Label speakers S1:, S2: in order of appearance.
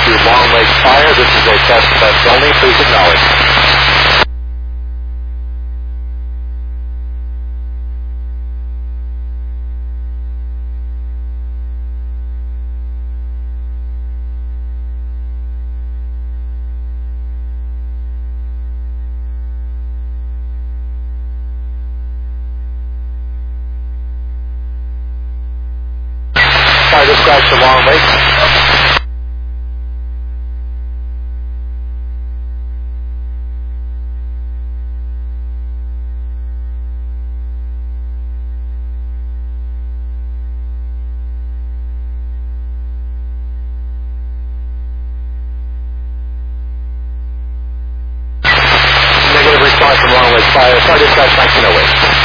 S1: to Long Lake Fire. This is a test only. Please acknowledge. Fire dispatch to Long Lake. Negative response from Long Lake Fire. Fire dispatch 1908.